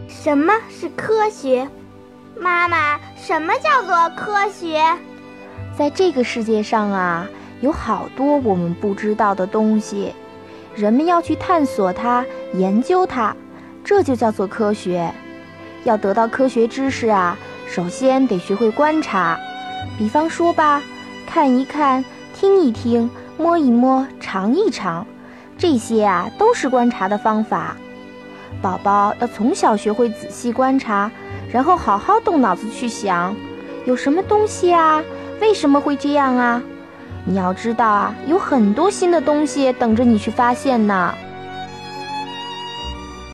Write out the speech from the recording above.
什么是科学？妈妈，什么叫做科学？ 在这个世界上啊，有好多我们不知道的东西，人们要去探索它，研究它，这就叫做科学。要得到科学知识啊，首先得学会观察。比方说吧，看一看，听一听，摸一摸，尝一尝，这些啊都是观察的方法。宝宝要从小学会仔细观察，然后好好动脑子去想，有什么东西啊？为什么会这样啊？你要知道啊，有很多新的东西等着你去发现呢。